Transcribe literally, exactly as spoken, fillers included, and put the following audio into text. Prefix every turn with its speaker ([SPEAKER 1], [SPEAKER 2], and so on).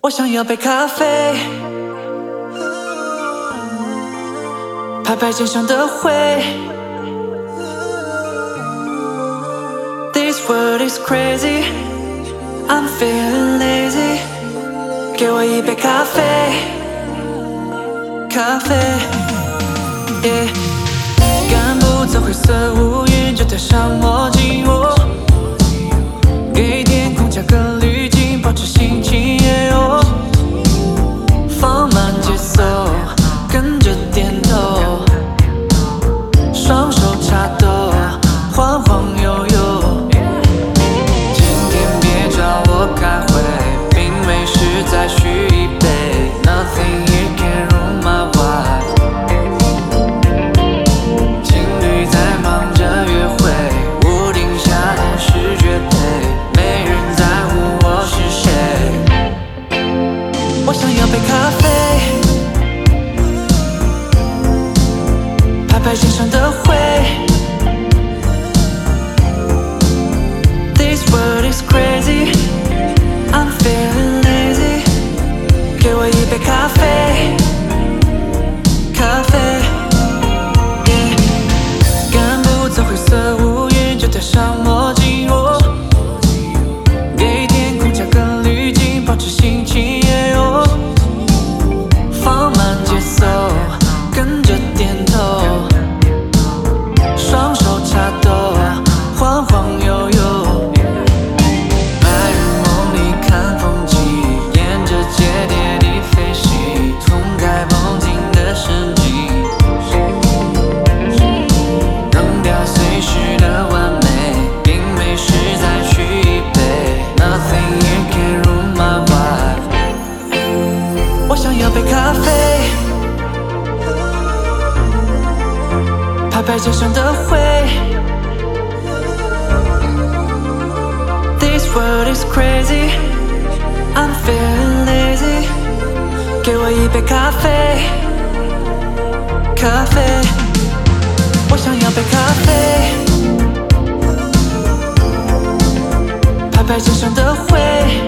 [SPEAKER 1] 我想要杯咖啡，拍拍肩上的灰。This world is crazy, I'm feeling lazy。给我一杯咖啡，咖啡。Yeah， 赶不走灰色乌云，就戴上墨镜。我给天空加个滤镜，保持心情。哦，放慢节奏，跟着点头，双手插兜，晃晃悠悠。今天别找我开会，冰美式再续一杯 ，Nothing here can ruin my vibe。情侣在忙着约会，屋顶下的是绝配，没人在乎我是谁。我想要杯咖啡，拍拍肩上的灰。This world is crazy, I'm feeling lazy。给我一杯咖啡，咖啡。Yeah， 赶不走灰色乌云，就戴上墨镜。我给天空加个滤镜，保持心情。哦，放慢节奏，跟着点头，双手插兜，晃晃悠悠。白日梦里看风景，沿着街跌地飞行，痛改梦境的神经，扔掉随时的完美，冰美式再续一杯 ，Nothing here can ruin my vibe。我想要杯咖啡，拍拍肩上的灰。This world is crazy, I'm feeling lazy。给我一杯咖啡，咖啡。我想要杯咖啡，拍拍肩上的灰。